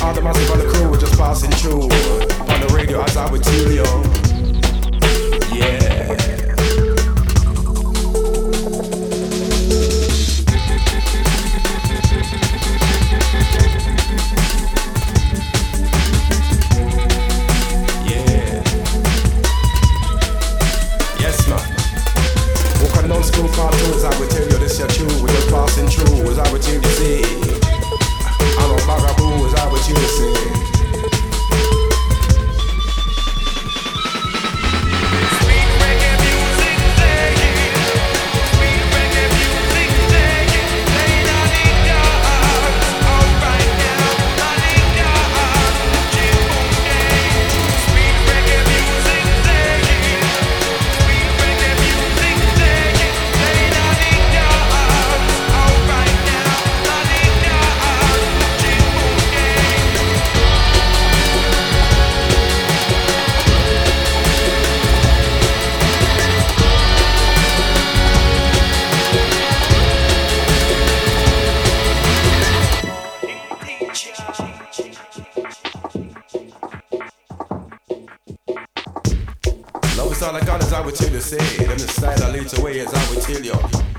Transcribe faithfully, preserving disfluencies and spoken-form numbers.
All the massive on the crew were just passing through. On the radio as I would tell you. Yeah. Yeah. Yes, man. Walking down school cartoons, I would tell you this your true. We're just passing through, as I would tell you see. I'm a bugaboo, as I would tell you see. Love is all I got as I would tell you say. Them the style I lead the way as I would tell you.